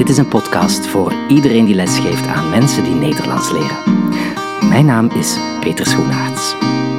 Dit is een podcast voor iedereen die lesgeeft aan mensen die Nederlands leren. Mijn naam is Peter Schoenaerts.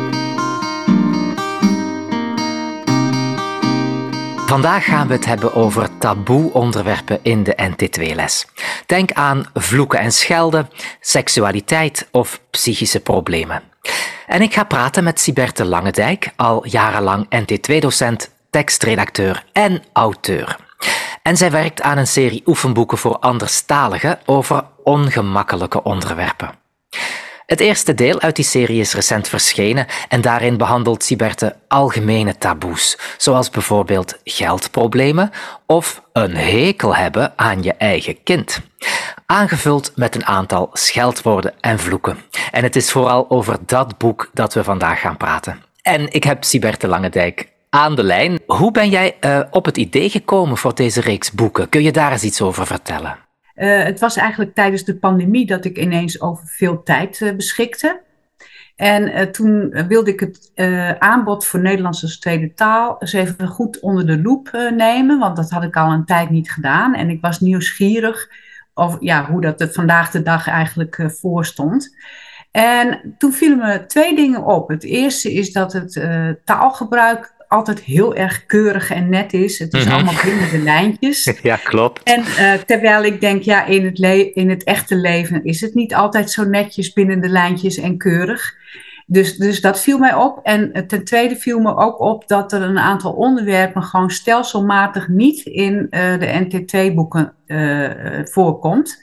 Vandaag gaan we het hebben over taboe-onderwerpen in de NT2-les. Denk aan vloeken en schelden, seksualiteit of psychische problemen. En ik ga praten met Siberte Langendijk, al jarenlang NT2-docent, tekstredacteur en auteur. En zij werkt aan een serie oefenboeken voor anderstaligen over ongemakkelijke onderwerpen. Het eerste deel uit die serie is recent verschenen en daarin behandelt Siberte algemene taboes, zoals bijvoorbeeld geldproblemen of een hekel hebben aan je eigen kind. Aangevuld met een aantal scheldwoorden en vloeken. En het is vooral over dat boek dat we vandaag gaan praten. En ik heb Siberte Langendijk aan de lijn. Hoe ben jij op het idee gekomen voor deze reeks boeken? Kun je daar eens iets over vertellen? Het was eigenlijk tijdens de pandemie dat ik ineens over veel tijd beschikte. En toen wilde ik het aanbod voor Nederlands als tweede taal eens even goed onder de loep nemen. Want dat had ik al een tijd niet gedaan. En ik was nieuwsgierig over hoe dat er vandaag de dag eigenlijk voor stond. En toen vielen me twee dingen op. Het eerste is dat het taalgebruik altijd heel erg keurig en net is. Het is allemaal binnen de lijntjes. Ja, klopt. En terwijl ik denk, in het echte leven is het niet altijd zo netjes binnen de lijntjes en keurig. Dus dat viel mij op. En ten tweede viel me ook op dat er een aantal onderwerpen gewoon stelselmatig niet in de NT2-boeken voorkomt.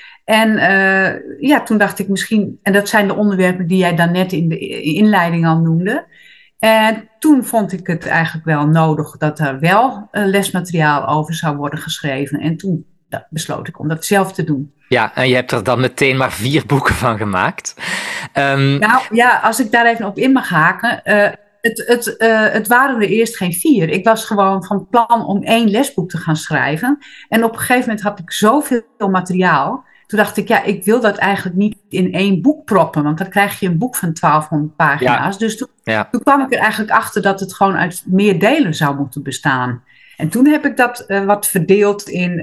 En toen dacht ik misschien, en dat zijn de onderwerpen die jij daarnet in de inleiding al noemde. En toen vond ik het eigenlijk wel nodig dat er wel lesmateriaal over zou worden geschreven. En toen besloot ik om dat zelf te doen. Ja, en je hebt er dan meteen maar 4 boeken van gemaakt. Als ik daar even op in mag haken. Het waren er eerst geen 4. Ik was gewoon van plan om 1 lesboek te gaan schrijven. En op een gegeven moment had ik zoveel materiaal. Toen dacht ik, ik wil dat eigenlijk niet in 1 boek proppen. Want dan krijg je een boek van 1200 pagina's. Ja. Dus toen kwam ik er eigenlijk achter dat het gewoon uit meer delen zou moeten bestaan. En toen heb ik dat wat verdeeld in,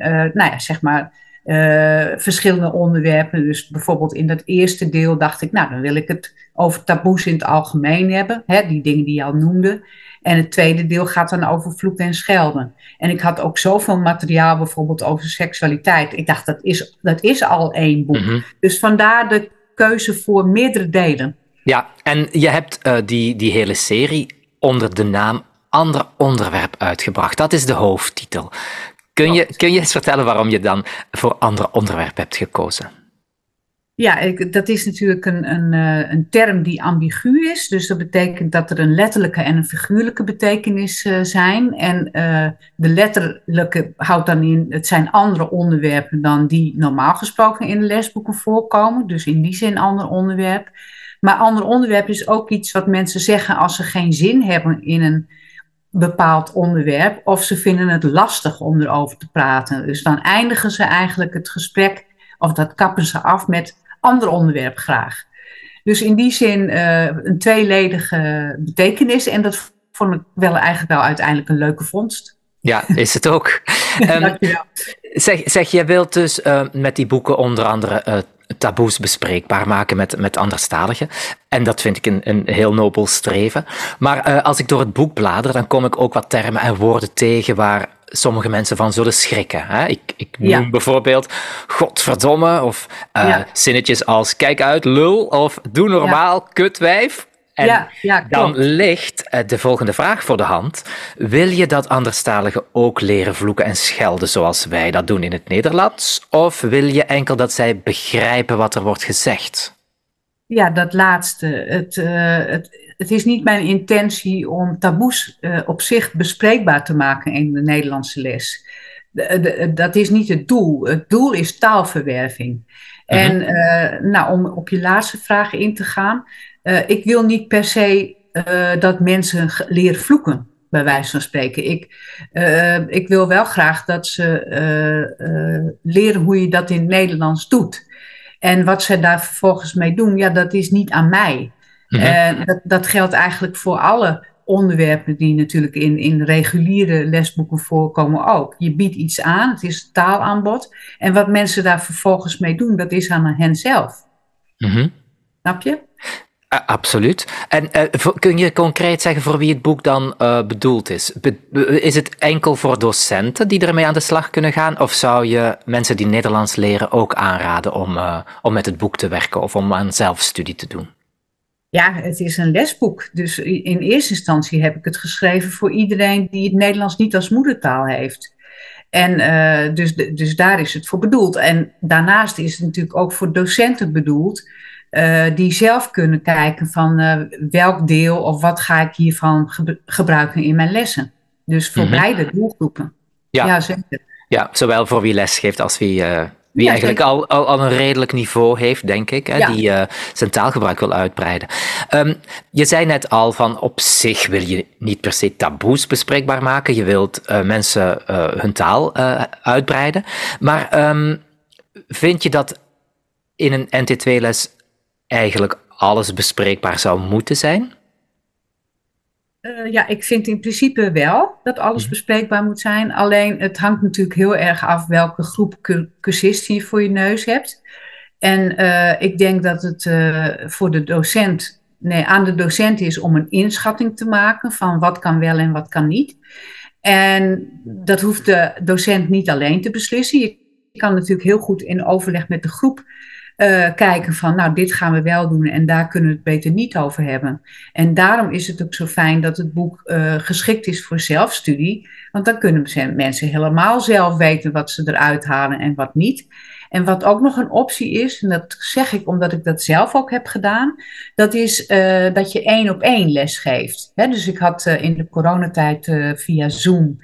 verschillende onderwerpen. Dus bijvoorbeeld in dat eerste deel dacht ik, dan wil ik het over taboes in het algemeen hebben. Hè, die dingen die je al noemde. En het tweede deel gaat dan over vloeken en schelden. En ik had ook zoveel materiaal bijvoorbeeld over seksualiteit. Ik dacht, dat is al 1 boek. Mm-hmm. Dus vandaar de keuze voor meerdere delen. Ja, en je hebt die hele serie onder de naam Ander Onderwerp uitgebracht. Dat is de hoofdtitel. Kun je eens vertellen waarom je dan voor Ander Onderwerp hebt gekozen? Ja, dat is natuurlijk een term die ambigu is. Dus dat betekent dat er een letterlijke en een figuurlijke betekenis zijn. En de letterlijke houdt dan in, het zijn andere onderwerpen dan die normaal gesproken in de lesboeken voorkomen. Dus in die zin ander onderwerp. Maar ander onderwerp is ook iets wat mensen zeggen als ze geen zin hebben in een bepaald onderwerp. Of ze vinden het lastig om erover te praten. Dus dan eindigen ze eigenlijk het gesprek, of dat kappen ze af met ander onderwerp graag. Dus in die zin een tweeledige betekenis. En dat vond ik eigenlijk wel uiteindelijk een leuke vondst. Ja, is het ook. Dankjewel. Zeg, je wilt dus met die boeken onder andere taboes bespreekbaar maken met anderstaligen. En dat vind ik een heel nobel streven. Maar als ik door het boek blader, dan kom ik ook wat termen en woorden tegen waar sommige mensen van zullen schrikken. Hè? Ik noem bijvoorbeeld godverdomme of zinnetjes als kijk uit, lul of doe normaal, kutwijf. En dan ligt de volgende vraag voor de hand. Wil je dat anderstaligen ook leren vloeken en schelden zoals wij dat doen in het Nederlands? Of wil je enkel dat zij begrijpen wat er wordt gezegd? Ja, dat laatste. Het is niet mijn intentie om taboes op zich bespreekbaar te maken in de Nederlandse les. Dat is niet het doel. Het doel is taalverwerving. Mm-hmm. En om op je laatste vraag in te gaan. Ik wil niet per se dat mensen leren vloeken, bij wijze van spreken. Ik wil wel graag dat ze leren hoe je dat in het Nederlands doet. En wat ze daar vervolgens mee doen, dat is niet aan mij. Mm-hmm. Dat geldt eigenlijk voor alle onderwerpen die natuurlijk in reguliere lesboeken voorkomen ook. Je biedt iets aan, het is taalaanbod. En wat mensen daar vervolgens mee doen, dat is aan hen zelf. Mhm. Snap je? Absoluut. En kun je concreet zeggen voor wie het boek dan bedoeld is? Is het enkel voor docenten die ermee aan de slag kunnen gaan? Of zou je mensen die Nederlands leren ook aanraden om met het boek te werken of om aan zelfstudie te doen? Ja, het is een lesboek. Dus in eerste instantie heb ik het geschreven voor iedereen die het Nederlands niet als moedertaal heeft. En dus daar is het voor bedoeld. En daarnaast is het natuurlijk ook voor docenten bedoeld, die zelf kunnen kijken van welk deel of wat ga ik hiervan gebruiken in mijn lessen. Dus voor beide doelgroepen. Ja, zeker. Ja, zowel voor wie lesgeeft als wie eigenlijk zeker. al een redelijk niveau heeft, denk ik, hè, die zijn taalgebruik wil uitbreiden. Je zei net al van op zich wil je niet per se taboes bespreekbaar maken. Je wilt mensen hun taal uitbreiden. Maar vind je dat in een NT2-les eigenlijk alles bespreekbaar zou moeten zijn? Ja, ik vind in principe wel dat alles bespreekbaar moet zijn. Alleen het hangt natuurlijk heel erg af welke groep cursisten je voor je neus hebt. En ik denk dat het voor de docent, nee, aan de docent is om een inschatting te maken van wat kan wel en wat kan niet. En dat hoeft de docent niet alleen te beslissen. Je kan natuurlijk heel goed in overleg met de groep kijken van, nou, dit gaan we wel doen en daar kunnen we het beter niet over hebben. En daarom is het ook zo fijn dat het boek geschikt is voor zelfstudie, want dan kunnen mensen helemaal zelf weten wat ze eruit halen en wat niet. En wat ook nog een optie is, en dat zeg ik omdat ik dat zelf ook heb gedaan, dat is dat je 1-op-1 les geeft. Hè, dus ik had in de coronatijd via Zoom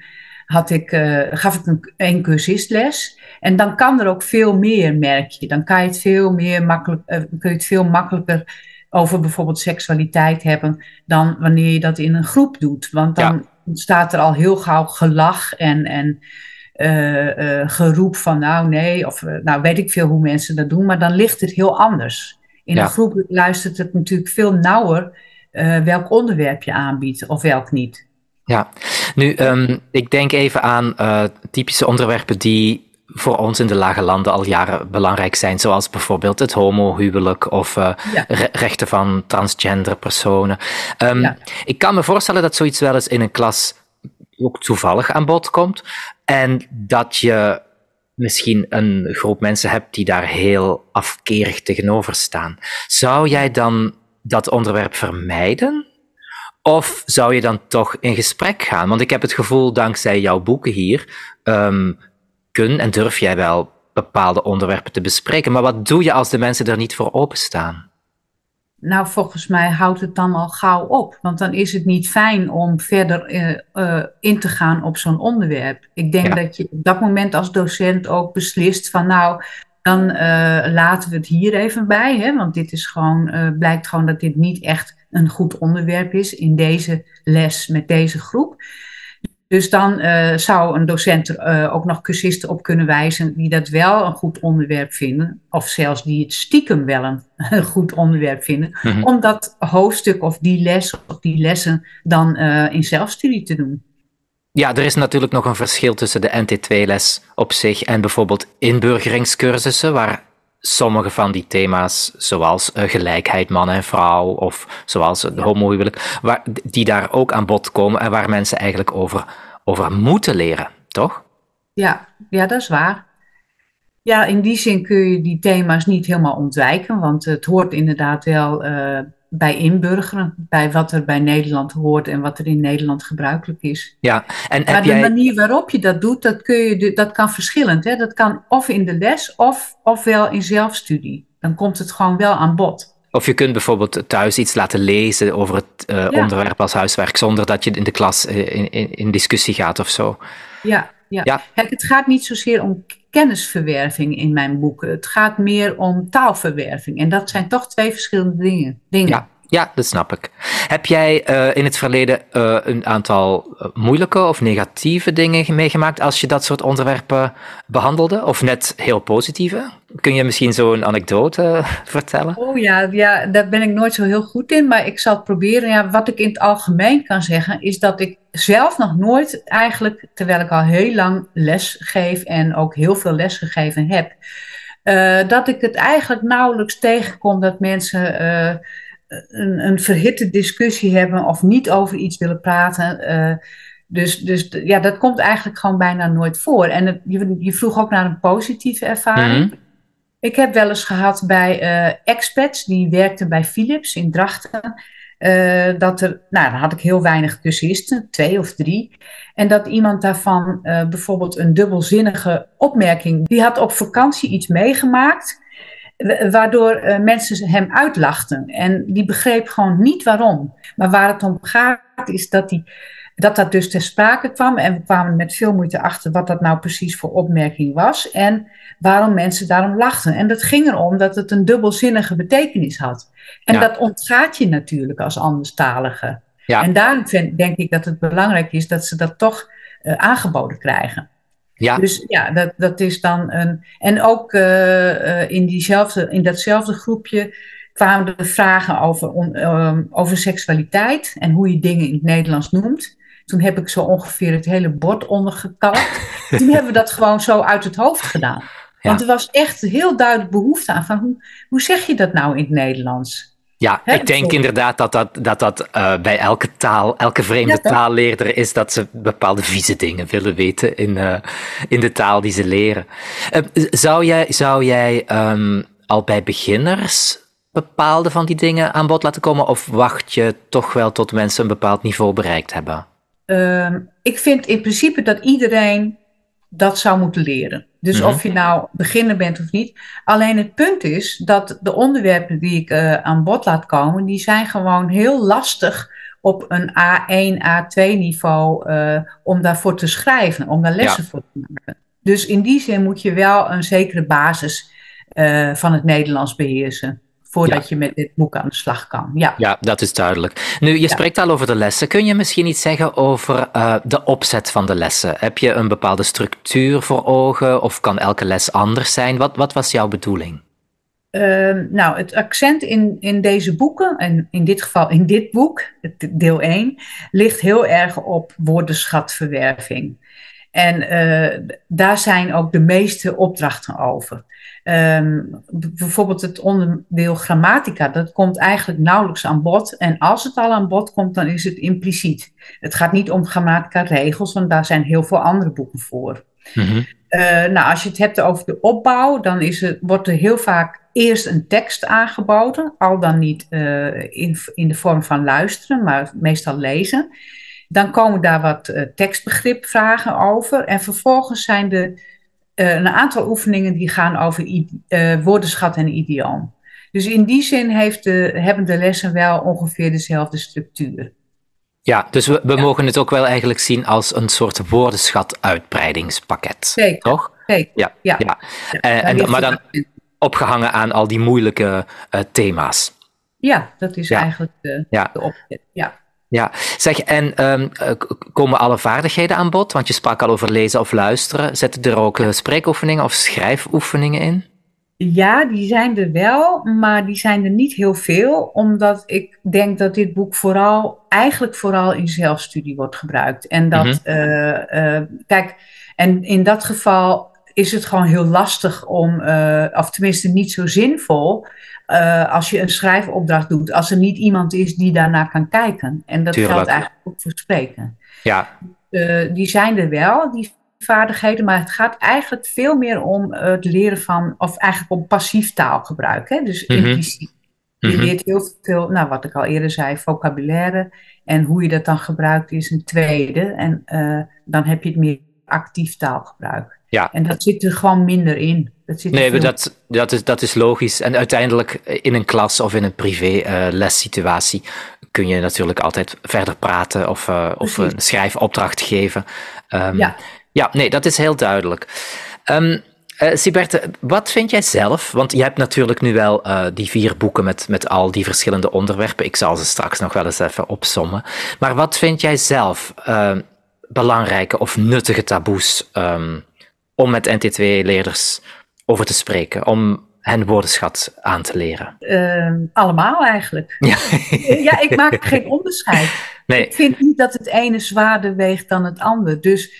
gaf ik een cursistles. En dan kan er ook veel meer, merk je. Dan kan je het kun je het veel makkelijker over bijvoorbeeld seksualiteit hebben dan wanneer je dat in een groep doet. Want dan ontstaat er al heel gauw gelach en geroep van nou nee, of nou weet ik veel hoe mensen dat doen, maar dan ligt het heel anders. In een groep luistert het natuurlijk veel nauwer welk onderwerp je aanbiedt of welk niet. Ja, nu, ik denk even aan typische onderwerpen die voor ons in de lage landen al jaren belangrijk zijn, zoals bijvoorbeeld het homohuwelijk of rechten van transgender personen. Ik kan me voorstellen dat zoiets wel eens in een klas ook toevallig aan bod komt en dat je misschien een groep mensen hebt die daar heel afkerig tegenover staan. Zou jij dan dat onderwerp vermijden? Of zou je dan toch in gesprek gaan? Want ik heb het gevoel, dankzij jouw boeken hier, kun en durf jij wel bepaalde onderwerpen te bespreken. Maar wat doe je als de mensen er niet voor openstaan? Nou, volgens mij houdt het dan al gauw op. Want dan is het niet fijn om verder in te gaan op zo'n onderwerp. Ik denk dat je op dat moment als docent ook beslist van nou, dan laten we het hier even bij. Hè? Want dit is gewoon, blijkt gewoon dat dit niet echt een goed onderwerp is in deze les met deze groep. Dus dan zou een docent er ook nog cursisten op kunnen wijzen die dat wel een goed onderwerp vinden. Of zelfs die het stiekem wel een goed onderwerp vinden. Mm-hmm. Om dat hoofdstuk of die les of die lessen dan in zelfstudie te doen. Ja, er is natuurlijk nog een verschil tussen de NT2-les op zich en bijvoorbeeld inburgeringscursussen, waar sommige van die thema's, zoals gelijkheid man en vrouw, of zoals het homohuwelijk, die daar ook aan bod komen en waar mensen eigenlijk over moeten leren, toch? Ja, dat is waar. Ja, in die zin kun je die thema's niet helemaal ontwijken, want het hoort inderdaad wel bij inburgeren, bij wat er bij Nederland hoort en wat er in Nederland gebruikelijk is. Ja, maar de manier waarop je dat doet, dat kan verschillend. Hè? Dat kan of in de les of wel in zelfstudie. Dan komt het gewoon wel aan bod. Of je kunt bijvoorbeeld thuis iets laten lezen over het onderwerp als huiswerk, zonder dat je in de klas in discussie gaat of zo. Ja. Het gaat niet zozeer om kennisverwerving in mijn boeken. Het gaat meer om taalverwerving. En dat zijn toch twee verschillende dingen. Ja, dat snap ik. Heb jij in het verleden een aantal moeilijke of negatieve dingen meegemaakt als je dat soort onderwerpen behandelde? Of net heel positieve? Kun je misschien zo'n anekdote vertellen? Oh ja, ja, daar ben ik nooit zo heel goed in, maar ik zal het proberen. Ja, wat ik in het algemeen kan zeggen, is dat ik zelf nog nooit eigenlijk, terwijl ik al heel lang les geef en ook heel veel les gegeven heb, dat ik het eigenlijk nauwelijks tegenkom dat mensen een verhitte discussie hebben of niet over iets willen praten. Dus ja, dat komt eigenlijk gewoon bijna nooit voor. En je vroeg ook naar een positieve ervaring. Mhm. Ik heb wel eens gehad bij expats die werkten bij Philips in Drachten. Dan had ik heel weinig cursisten, 2 of 3. En dat iemand daarvan bijvoorbeeld een dubbelzinnige opmerking, die had op vakantie iets meegemaakt, waardoor mensen hem uitlachten. En die begreep gewoon niet waarom. Maar waar het om gaat is dat dus ter sprake kwam. En we kwamen met veel moeite achter wat dat nou precies voor opmerking was. En waarom mensen daarom lachten. En dat ging erom dat het een dubbelzinnige betekenis had. En Ja, dat ontgaat je natuurlijk als anderstalige. ja, En daarom denk ik dat het belangrijk is dat ze dat toch aangeboden krijgen. ja, Dus ja, dat is dan een. En ook in datzelfde groepje kwamen er vragen over seksualiteit en hoe je dingen in het Nederlands noemt. Toen heb ik zo ongeveer het hele bord ondergekalkt. Toen hebben we dat gewoon zo uit het hoofd gedaan. Want ja. er was echt heel duidelijk behoefte aan van hoe zeg je dat nou in het Nederlands? Ja, Hè, ik denk inderdaad dat bij elke taal, elke vreemde ja, toch? taalleerder is dat ze bepaalde vieze dingen willen weten in de taal die ze leren. Zou jij al bij beginners bepaalde van die dingen aan bod laten komen, of wacht je toch wel tot mensen een bepaald niveau bereikt hebben? Ik vind in principe dat iedereen dat zou moeten leren. Dus Mhm. of je nou beginner bent of niet. Alleen het punt is dat de onderwerpen die ik aan bod laat komen, die zijn gewoon heel lastig op een A1, A2 niveau om daarvoor te schrijven, om daar Ja. lessen voor te maken. Dus in die zin moet je wel een zekere basis van het Nederlands beheersen, Ja. voordat je met dit boek aan de slag kan. Ja. Ja, dat is duidelijk. Nu, je Ja. spreekt al over de lessen. Kun je misschien iets zeggen over de opzet van de lessen? Heb je een bepaalde structuur voor ogen of kan elke les anders zijn? Wat was jouw bedoeling? Nou, het accent in deze boeken, en in dit geval in dit boek, deel 1, ligt heel erg op woordenschatverwerving. En daar zijn ook de meeste opdrachten over. Bijvoorbeeld het onderdeel grammatica, dat komt eigenlijk nauwelijks aan bod. En als het al aan bod komt, dan is het impliciet. Het gaat niet om grammatica-regels, want daar zijn heel veel andere boeken voor. Mhm. Nou, als je het hebt over de opbouw, dan wordt er heel vaak eerst een tekst aangeboden, al dan niet in de vorm van luisteren, maar meestal lezen. Dan komen daar wat tekstbegripvragen over. En vervolgens zijn er een aantal oefeningen die gaan over woordenschat en idioom. Dus in die zin hebben de lessen wel ongeveer dezelfde structuur. Ja, dus we Ja, mogen het ook wel eigenlijk zien als een soort woordenschat-uitbreidingspakket, zeker. toch? Zeker. Ja, Ja, ja. ja, daar ligt Maar het dan accent. opgehangen aan al die moeilijke thema's. Ja, dat is Ja, eigenlijk ja. de opzet. Ja. Ja, zeg, en komen alle vaardigheden aan bod? Want je sprak al over lezen of luisteren. Zitten er ook spreekoefeningen of schrijfoefeningen in? Ja, die zijn er wel, maar die zijn er niet heel veel, omdat ik denk dat dit boek eigenlijk vooral in zelfstudie wordt gebruikt. En Mhm. kijk, en in dat geval is het gewoon heel lastig of tenminste niet zo zinvol, als je een schrijfopdracht doet, als er niet iemand is die daarnaar kan kijken. En dat geldt Tuurlijk. eigenlijk ook voor spreken. Ja. Die zijn er wel, die vaardigheden, maar het gaat eigenlijk veel meer om het leren van, of eigenlijk om passief taalgebruik, hè? Dus Mhm. impliciet. Je Mhm. leert heel veel, nou wat ik al eerder zei, vocabulaire. En hoe je dat dan gebruikt is een tweede. En dan heb je het meer actief taalgebruik. Ja. En dat zit er gewoon minder in. Dat zit er Nee, veel. dat is logisch. En uiteindelijk in een klas of in een privé lessituatie kun je natuurlijk altijd verder praten of Precies. een schrijfopdracht geven. Ja. Ja, nee, dat is heel duidelijk. Ehm, Siberte, wat vind jij zelf? Want je hebt natuurlijk nu wel die 4 boeken met al die verschillende onderwerpen. Ik zal ze straks nog wel eens even opsommen. Maar wat vind jij zelf belangrijke of nuttige taboes om met NT2-leerders over te spreken? Om hen woordenschat aan te leren? Allemaal eigenlijk. Ja. Ja, ik maak geen onderscheid. Nee. Ik vind niet dat het ene zwaarder weegt dan het ander. Dus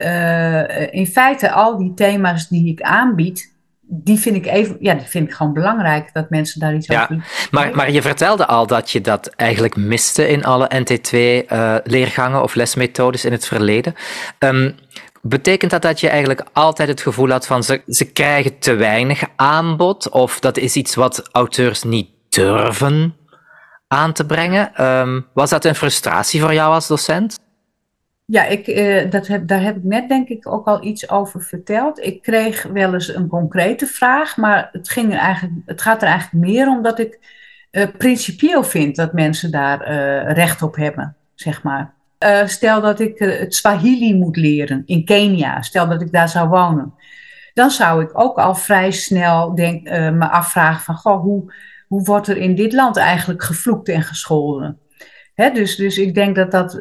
in feite al die thema's die ik aanbied, die vind ik gewoon belangrijk dat mensen daar iets over doen. Maar je vertelde al dat je dat eigenlijk miste in alle NT2-leergangen of lesmethodes in het verleden. Betekent dat je eigenlijk altijd het gevoel had van ze krijgen te weinig aanbod, of dat is iets wat auteurs niet durven aan te brengen? Was dat een frustratie voor jou als docent? Ja, daar heb ik net denk ik ook al iets over verteld. Ik kreeg wel eens een concrete vraag, maar het gaat er eigenlijk meer om dat ik principieel vind dat mensen daar recht op hebben, zeg maar. Stel dat ik het Swahili moet leren in Kenia, stel dat ik daar zou wonen. Dan zou ik ook al vrij snel me afvragen van, goh, hoe wordt er in dit land eigenlijk gevloekt en gescholden? Dus ik denk dat dat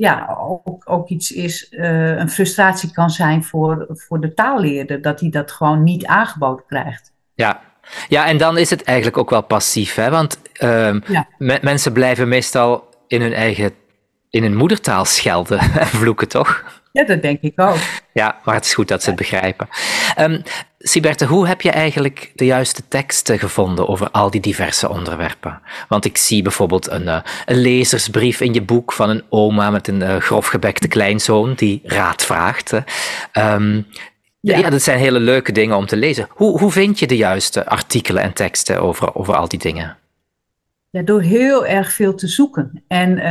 ook iets is, een frustratie kan zijn voor de taalleerder, dat hij dat gewoon niet aangeboden krijgt. Ja, en dan is het eigenlijk ook wel passief, hè? Want mensen blijven meestal in hun moedertaal schelden en vloeken, toch? Ja, dat denk ik ook. Ja, maar het is goed dat ze het begrijpen. Siberte, hoe heb je eigenlijk de juiste teksten gevonden over al die diverse onderwerpen? Want ik zie bijvoorbeeld een lezersbrief in je boek van een oma met een grofgebekte kleinzoon die raad vraagt. Ja, dat zijn hele leuke dingen om te lezen. Hoe vind je de juiste artikelen en teksten over al die dingen? Ja, door heel erg veel te zoeken.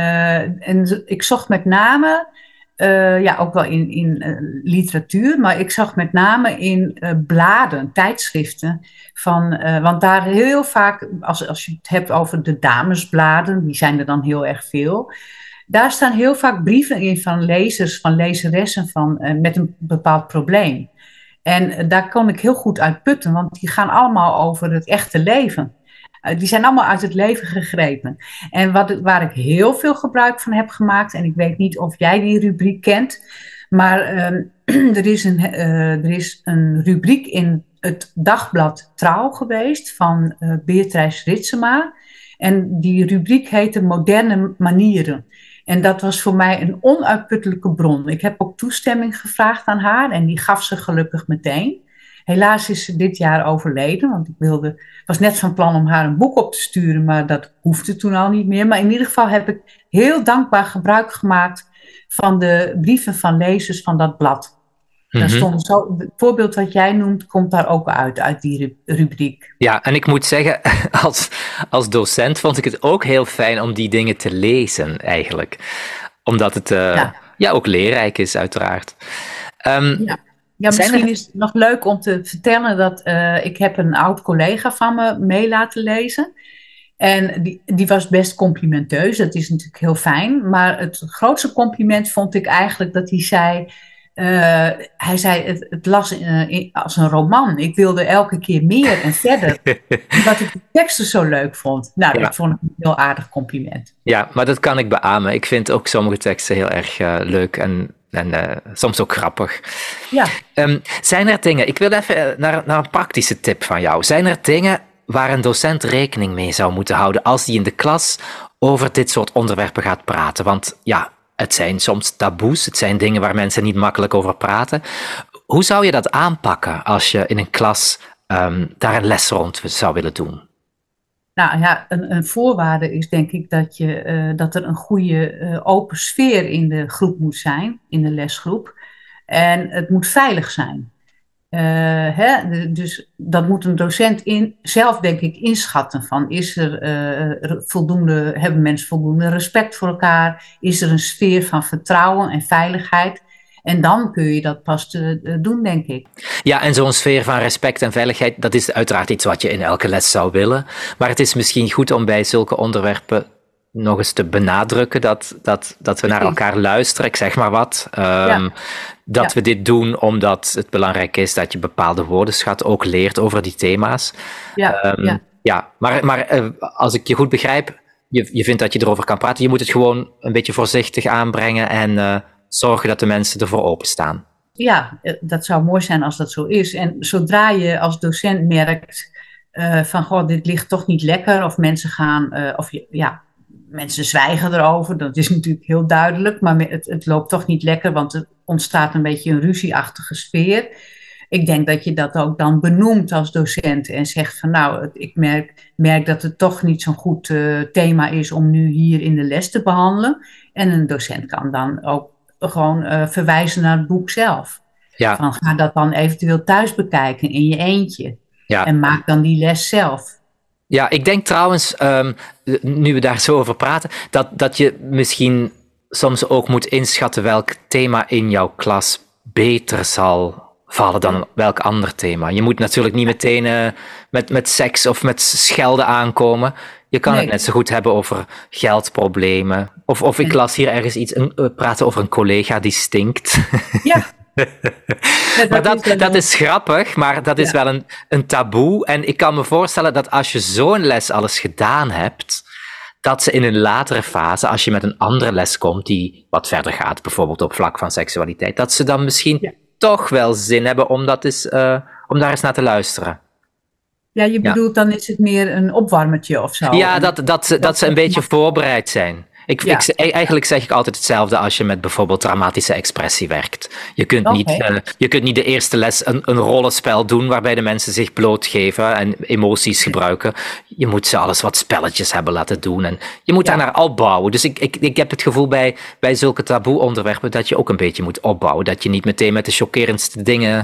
En ik zocht met name, ook wel in literatuur, maar ik zag met name in bladen, tijdschriften. Want daar heel vaak, als je het hebt over de damesbladen, die zijn er dan heel erg veel. Daar staan heel vaak brieven in van lezers, van lezeressen met een bepaald probleem. En daar kon ik heel goed uit putten, want die gaan allemaal over het echte leven. Die zijn allemaal uit het leven gegrepen. En waar ik heel veel gebruik van heb gemaakt, en ik weet niet of jij die rubriek kent, maar er is een rubriek in het dagblad Trouw geweest van Beatrice Ritsema. En die rubriek heette Moderne Manieren. En dat was voor mij een onuitputtelijke bron. Ik heb ook toestemming gevraagd aan haar en die gaf ze gelukkig meteen. Helaas is ze dit jaar overleden, want ik was net van plan om haar een boek op te sturen, maar dat hoefde toen al niet meer. Maar in ieder geval heb ik heel dankbaar gebruik gemaakt van de brieven van lezers van dat blad. Daar stond het voorbeeld wat jij noemt, komt daar ook uit die rubriek. Ja, en ik moet zeggen, als docent vond ik het ook heel fijn om die dingen te lezen, eigenlijk. Omdat het ook leerrijk is, uiteraard. Ja, misschien is het nog leuk om te vertellen dat ik heb een oud collega van me mee laten lezen. En die was best complimenteus, dat is natuurlijk heel fijn. Maar het grootste compliment vond ik eigenlijk dat hij zei... Hij zei, het las als een roman. Ik wilde elke keer meer en verder. Omdat ik de teksten zo leuk vond. Nou, dat vond ik een heel aardig compliment. Ja, maar dat kan ik beamen. Ik vind ook sommige teksten heel erg leuk en soms ook grappig. Ja. Zijn er dingen, ik wil even naar een praktische tip van jou. Zijn er dingen waar een docent rekening mee zou moeten houden als hij in de klas over dit soort onderwerpen gaat praten? Want ja, het zijn soms taboes, het zijn dingen waar mensen niet makkelijk over praten. Hoe zou je dat aanpakken als je in een klas daar een les rond zou willen doen? Nou ja, een voorwaarde is denk ik dat er een goede open sfeer in de groep moet zijn, in de lesgroep. En het moet veilig zijn. Dus dat moet een docent zelf denk ik inschatten van hebben mensen voldoende respect voor elkaar? Is er een sfeer van vertrouwen en veiligheid? En dan kun je dat pas doen, denk ik. Ja, en zo'n sfeer van respect en veiligheid, dat is uiteraard iets wat je in elke les zou willen. Maar het is misschien goed om bij zulke onderwerpen nog eens te benadrukken dat we naar elkaar luisteren, ik zeg maar wat. Dat we dit doen omdat het belangrijk is dat je bepaalde woordenschat ook leert over die thema's. Maar als ik je goed begrijp, je vindt dat je erover kan praten. Je moet het gewoon een beetje voorzichtig aanbrengen en zorgen dat de mensen ervoor openstaan. Ja, dat zou mooi zijn als dat zo is. En zodra je als docent merkt van, goh, dit ligt toch niet lekker, of mensen mensen zwijgen erover, dat is natuurlijk heel duidelijk, maar het loopt toch niet lekker, want er ontstaat een beetje een ruzieachtige sfeer. Ik denk dat je dat ook dan benoemt als docent en zegt van, nou, ik merk dat het toch niet zo'n goed thema is om nu hier in de les te behandelen. En een docent kan dan ook gewoon verwijzen naar het boek zelf. Ja. Van, ga dat dan eventueel thuis bekijken in je eentje. Ja. En maak dan die les zelf. Ja, ik denk trouwens, nu we daar zo over praten, dat je misschien soms ook moet inschatten welk thema in jouw klas beter zal vallen dan welk ander thema. Je moet natuurlijk niet meteen met seks of met schelden aankomen. Je kan het net zo goed hebben over geldproblemen. Of ik las hier ergens praten over een collega die stinkt. Ja. Maar dat is grappig, maar dat is wel een taboe. En ik kan me voorstellen dat als je zo'n les al eens gedaan hebt, dat ze in een latere fase, als je met een andere les komt die wat verder gaat, bijvoorbeeld op vlak van seksualiteit, dat ze dan misschien toch wel zin hebben om daar eens naar te luisteren. Ja, je bedoelt dan is het meer een opwarmertje of zo? Ja, dat ze een beetje voorbereid zijn. Eigenlijk zeg ik altijd hetzelfde als je met bijvoorbeeld dramatische expressie werkt. Je kunt niet de eerste les een rollenspel doen waarbij de mensen zich blootgeven en emoties gebruiken. Je moet ze alles wat spelletjes hebben laten doen en je moet daarnaar opbouwen. Dus ik heb het gevoel bij zulke taboe-onderwerpen dat je ook een beetje moet opbouwen. Dat je niet meteen met de chockerendste dingen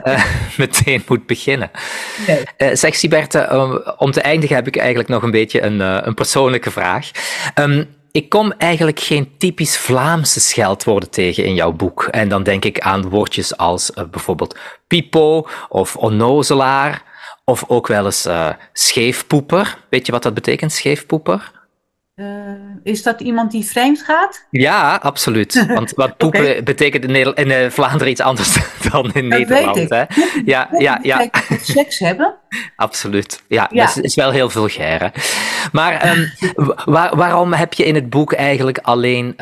meteen moet beginnen. Nee. Zeg Siberte, om te eindigen heb ik eigenlijk nog een beetje een persoonlijke vraag. Ik kom eigenlijk geen typisch Vlaamse scheldwoorden tegen in jouw boek. En dan denk ik aan woordjes als bijvoorbeeld pipo of onnozelaar. Of ook wel eens scheefpoeper. Weet je wat dat betekent, scheefpoeper? Is dat iemand die vreemd gaat? Ja, absoluut. Want wat poepen betekent in Vlaanderen iets anders dan in Nederland. Weet ik. Hè? Ja. Seks hebben? Absoluut. Ja. Dat is wel heel vulgair. Hè? Maar waarom heb je in het boek eigenlijk alleen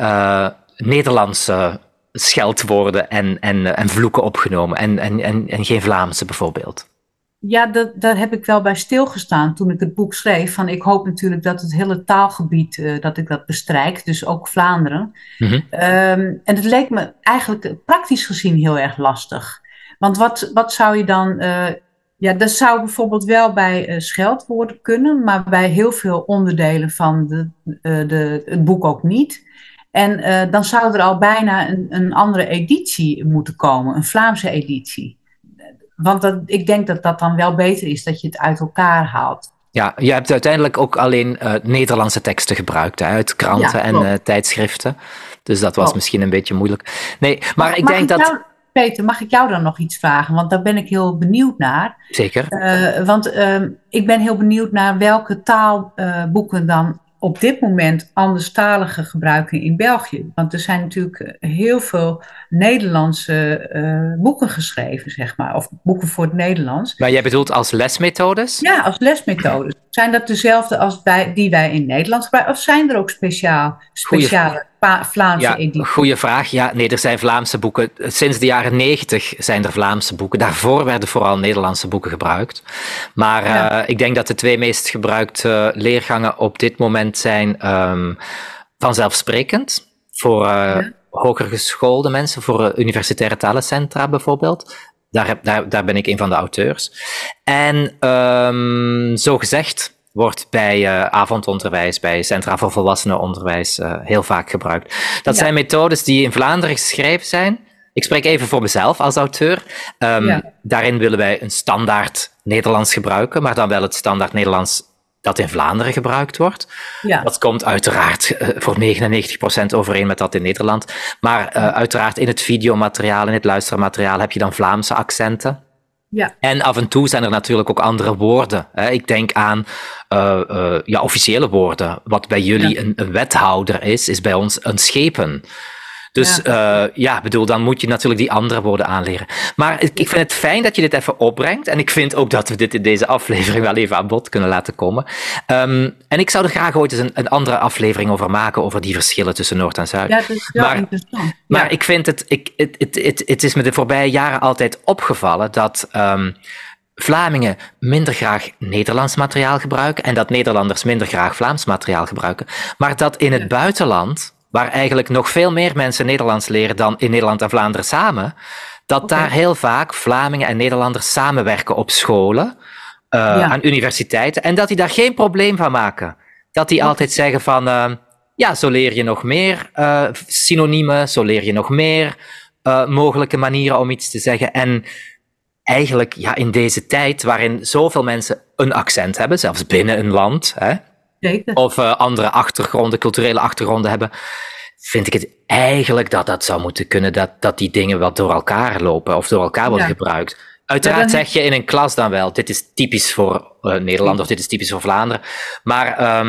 Nederlandse scheldwoorden en vloeken opgenomen en geen Vlaamse bijvoorbeeld? Ja, daar heb ik wel bij stilgestaan toen ik het boek schreef. Van, ik hoop natuurlijk dat het hele taalgebied, dat ik dat bestrijk, dus ook Vlaanderen. Mm-hmm. En het leek me eigenlijk praktisch gezien heel erg lastig. Want wat zou je dan... dat zou bijvoorbeeld wel bij scheldwoorden kunnen, maar bij heel veel onderdelen van het boek ook niet. En dan zou er al bijna een andere editie moeten komen, een Vlaamse editie. Want ik denk dat dat dan wel beter is, dat je het uit elkaar haalt. Ja, je hebt uiteindelijk ook alleen Nederlandse teksten gebruikt, hè, uit kranten en tijdschriften. Dus dat was misschien een beetje moeilijk. Nee, maar ik denk dat... Peter, mag ik jou dan nog iets vragen? Want daar ben ik heel benieuwd naar. Zeker. Want ik ben heel benieuwd naar welke taalboeken dan op dit moment anderstaligen gebruiken in België. Want er zijn natuurlijk heel veel Nederlandse boeken geschreven, zeg maar. Of boeken voor het Nederlands. Maar jij bedoelt als lesmethodes? Ja, als lesmethodes. Zijn dat dezelfde als die wij in Nederland gebruiken? Of zijn er ook speciale Vlaamse edities? Goeie vraag. Ja, nee, er zijn Vlaamse boeken. Sinds de jaren 90 zijn er Vlaamse boeken. Daarvoor werden vooral Nederlandse boeken gebruikt. Maar ik denk dat de twee meest gebruikte leergangen op dit moment zijn vanzelfsprekend voor hoger geschoolde mensen, voor universitaire talencentra bijvoorbeeld. Daar ben ik een van de auteurs. En zo gezegd wordt bij avondonderwijs, bij Centra voor Volwassenenonderwijs heel vaak gebruikt. Dat zijn methodes die in Vlaanderen geschreven zijn. Ik spreek even voor mezelf als auteur. Daarin willen wij een standaard Nederlands gebruiken, maar dan wel het standaard Nederlands dat in Vlaanderen gebruikt wordt. Ja. Dat komt uiteraard voor 99% overeen met dat in Nederland. Maar uiteraard in het videomateriaal, in het luistermateriaal heb je dan Vlaamse accenten. Ja. En af en toe zijn er natuurlijk ook andere woorden. Hè. Ik denk aan officiële woorden. Wat bij jullie een wethouder is bij ons een schepen. Dus dan moet je natuurlijk die andere woorden aanleren. Maar ik vind het fijn dat je dit even opbrengt. En ik vind ook dat we dit in deze aflevering wel even aan bod kunnen laten komen. En ik zou er graag ooit eens een andere aflevering over maken, over die verschillen tussen Noord en Zuid. Ja, dat is wel interessant. Maar ik vind het is me de voorbije jaren altijd opgevallen dat Vlamingen minder graag Nederlands materiaal gebruiken en dat Nederlanders minder graag Vlaams materiaal gebruiken. Maar dat in het buitenland, waar eigenlijk nog veel meer mensen Nederlands leren dan in Nederland en Vlaanderen samen, dat daar heel vaak Vlamingen en Nederlanders samenwerken op scholen, aan universiteiten, en dat die daar geen probleem van maken. Dat die altijd zeggen van, zo leer je nog meer synoniemen, zo leer je nog meer mogelijke manieren om iets te zeggen. En eigenlijk in deze tijd waarin zoveel mensen een accent hebben, zelfs binnen een land, of andere achtergronden, culturele achtergronden hebben, vind ik het eigenlijk dat zou moeten kunnen, dat die dingen wel door elkaar lopen of door elkaar worden gebruikt. Uiteraard zeg je in een klas dan wel, dit is typisch voor Nederland of dit is typisch voor Vlaanderen. Maar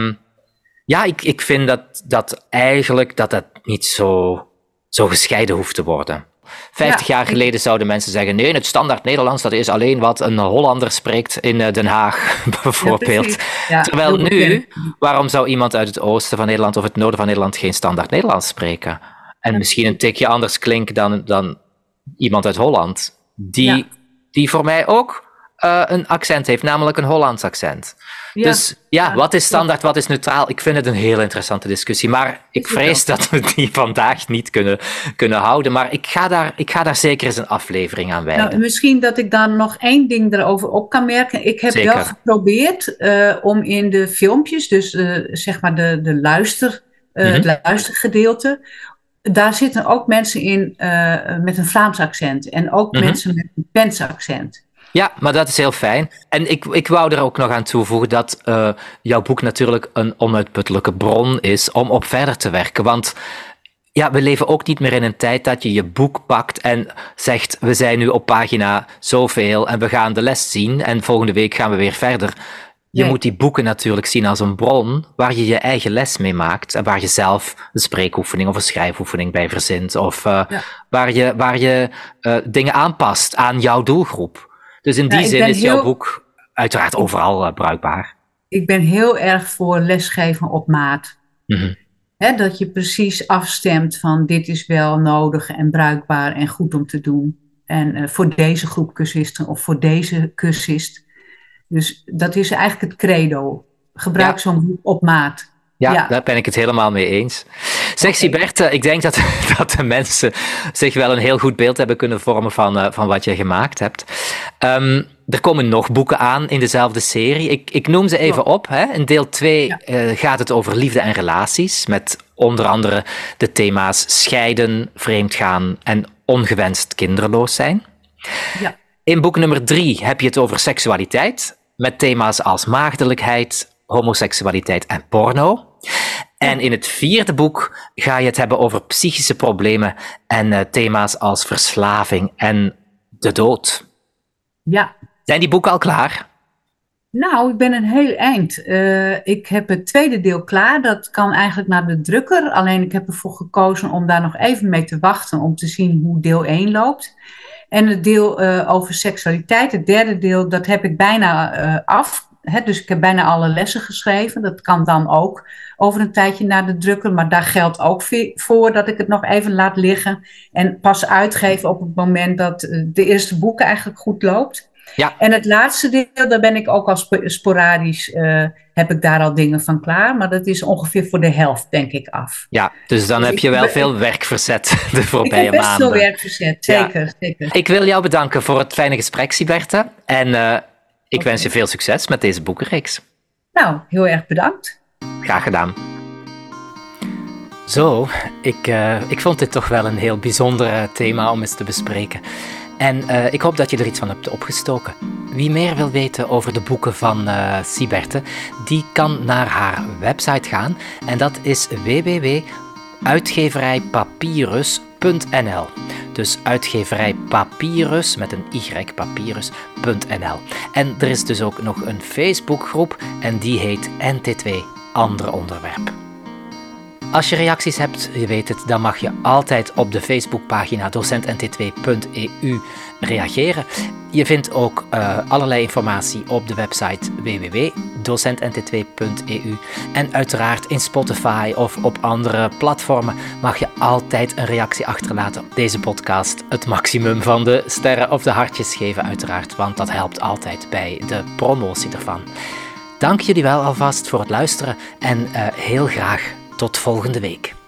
ik vind dat eigenlijk dat niet zo gescheiden hoeft te worden. 50 jaar geleden zouden mensen zeggen, nee, het standaard Nederlands, dat is alleen wat een Hollander spreekt in Den Haag, bijvoorbeeld. Terwijl nu, waarom zou iemand uit het oosten van Nederland of het noorden van Nederland geen standaard Nederlands spreken? En misschien een tikje anders klinken dan iemand uit Holland, die voor mij ook een accent heeft, namelijk een Hollands accent. Ja. Dus wat is standaard, wat is neutraal? Ik vind het een heel interessante discussie, maar ik vrees dat we die vandaag niet kunnen houden. Maar ik ga daar zeker eens een aflevering aan wijden. Nou, misschien dat ik dan nog één ding erover op kan merken. Ik heb wel geprobeerd om in de filmpjes, dus zeg maar het luistergedeelte, daar zitten ook mensen in met een Vlaams accent en ook mensen met een Pents accent. Ja, maar dat is heel fijn. En ik wou er ook nog aan toevoegen dat jouw boek natuurlijk een onuitputtelijke bron is om op verder te werken. Want we leven ook niet meer in een tijd dat je je boek pakt en zegt, we zijn nu op pagina zoveel en we gaan de les zien en volgende week gaan we weer verder. Je moet die boeken natuurlijk zien als een bron waar je je eigen les mee maakt en waar je zelf een spreekoefening of een schrijfoefening bij verzint of waar je dingen aanpast aan jouw doelgroep. Dus in die zin is jouw boek uiteraard overal bruikbaar. Ik ben heel erg voor lesgeven op maat. Dat je precies afstemt van dit is wel nodig en bruikbaar en goed om te doen. En voor deze groep cursisten of voor deze cursist. Dus dat is eigenlijk het credo. Gebruik zo'n boek op maat. Ja, daar ben ik het helemaal mee eens. Zeg, Siberte, ik denk dat de mensen zich wel een heel goed beeld hebben kunnen vormen van wat je gemaakt hebt. Er komen nog boeken aan in dezelfde serie. Ik noem ze even op. In deel 2 gaat het over liefde en relaties, met onder andere de thema's scheiden, vreemdgaan en ongewenst kinderloos zijn. Ja. In boek nummer 3 heb je het over seksualiteit, met thema's als maagdelijkheid, homoseksualiteit en porno. En in het 4e boek ga je het hebben over psychische problemen en thema's als verslaving en de dood. Ja. Zijn die boeken al klaar? Nou, ik ben een heel eind. Ik heb het 2e deel klaar. Dat kan eigenlijk naar de drukker. Alleen ik heb ervoor gekozen om daar nog even mee te wachten om te zien hoe deel 1 loopt. En het deel over seksualiteit, het 3e deel, dat heb ik bijna af. Dus ik heb bijna alle lessen geschreven. Dat kan dan ook over een tijdje naar de drukker. Maar daar geldt ook voor dat ik het nog even laat liggen. En pas uitgeven op het moment dat de eerste boek eigenlijk goed loopt. Ja. En het laatste deel, daar ben ik ook al sporadisch, heb ik daar al dingen van klaar. Maar dat is ongeveer voor de helft, denk ik, af. Ja, dus dan heb je wel veel werk verzet de voorbije maanden. Ik heb best veel werk verzet, zeker. Ik wil jou bedanken voor het fijne gesprek, Siberte. En ik wens je veel succes met deze boekenreeks. Nou, heel erg bedankt. Graag gedaan. Zo, ik vond dit toch wel een heel bijzonder thema om eens te bespreken. En ik hoop dat je er iets van hebt opgestoken. Wie meer wil weten over de boeken van Siberte, die kan naar haar website gaan. En dat is www.uitgeverijpapyrus.nl. Dus Dus uitgeverij Papyrus, met een y, papyrus.nl. En er is dus ook nog een Facebookgroep en die heet NT2 Ander Onderwerp. Als je reacties hebt, je weet het, dan mag je altijd op de Facebookpagina docentnt2.eu reageren. Je vindt ook allerlei informatie op de website www.docentnt2.eu. En uiteraard in Spotify of op andere platformen mag je altijd een reactie achterlaten op deze podcast. Het maximum van de sterren of de hartjes geven uiteraard, want dat helpt altijd bij de promotie ervan. Dank jullie wel alvast voor het luisteren en heel graag tot volgende week.